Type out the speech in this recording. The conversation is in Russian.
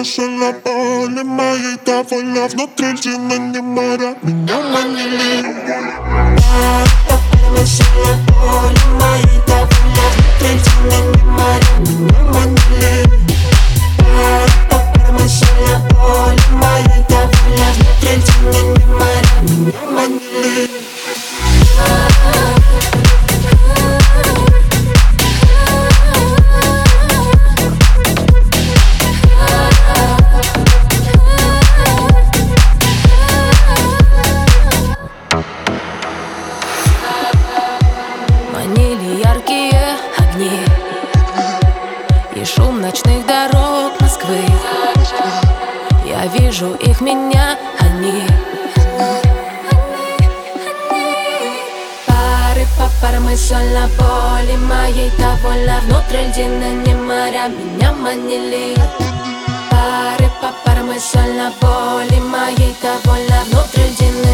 мысль на поле моей довольно внутри льдины моря меня манили. Мысль на поле моей довольно внутри льдины моря меня манили. Мысль на поле моей довольно внутри льдины моря меня манили. Манили яркие огни и шум ночных дорог Москвы. Я вижу их, меня, они. Пары по парам и соль на поле моей довольно внутри льдины моря меня манили. Пары по парам и соль на поле моей довольно внутри льдины